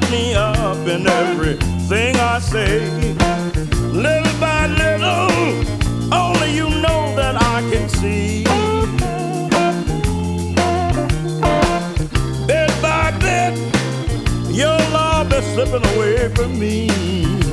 me up in everything I say. Little by little, only you know that I can see. Bit by bit, your love is slipping away from me.